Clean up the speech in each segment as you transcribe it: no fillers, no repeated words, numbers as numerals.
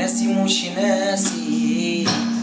ناسي مش ناسي،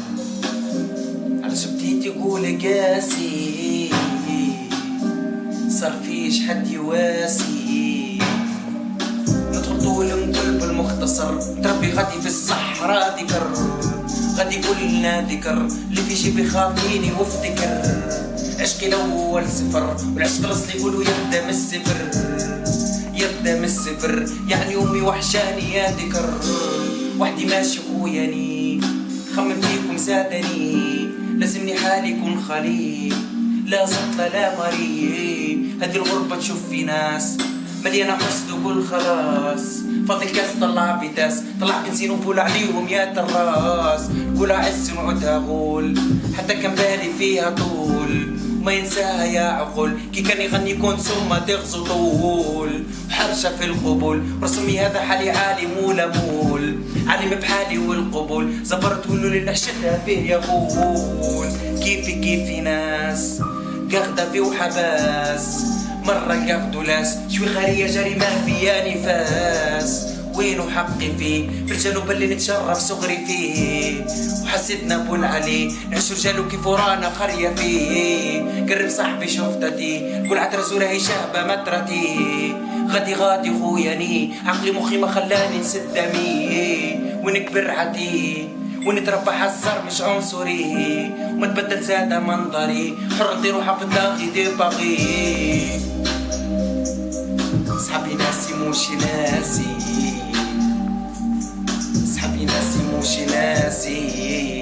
علاش بديت يقول قاسي، صار فيش حد يواسي. ندخل طول نقول بالمختصر، تربي غادي في الصحراء ذكر، غادي كلنا ذكر اللي في جيبي خاطيني وافتكر. عشقي الاول صفر، والعشق الاصلي يقولوا يبدا من الصفر، يبدا من الصفر. يعني امي وحشاني يا ذكر، وحدي ماشي خوياني، خمم فيكم زادني، لازمني حالي يكون خالي، لا زطلة لا مريء. هذه الغربة تشوف في ناس مليانة حسد وكل خلاص، فاضي الكاس طلع فيتاس، طلع بنزين وبول عليهم يا تراس. قولها عز ونعودها غول، حتى كان بالي فيها طول، ما ينساها يا عقول. كي كان يغني كون ثم تغزو طول، وحرشة في القبول، رسمي هذا حالي عالي مولا مول، علم بحالي والقبول، زبرت ولو اللي نحشدها فيه يا غول. كيفي ناس قاخدة في وحباس، مرة قاخدو لاس، شوي خارية جاري ما فيا نفاس. وينو حقي فيه في الجنوب اللي نتشرف صغري فيه، وحسيتنا بول عليه نعيش رجالو كيف ورانا قرية فيه. قرب صاحبي شفتتي قول عترزولة هي شابة مترتي، غادي خوياني عقلي مخي ما خلاني نسد دمي، ونكبر عتي ونتربى حزر مش عنصري، وما تبدل زاد منظري، حر نطير وحافظ لاغي دي باغي. صحابي ناسي مش ناسي، صحابي ناسي مش ناسي،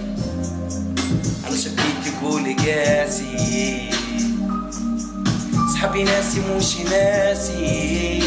علاش بديت تقول قاسي. صحابي ناسي مش ناسي،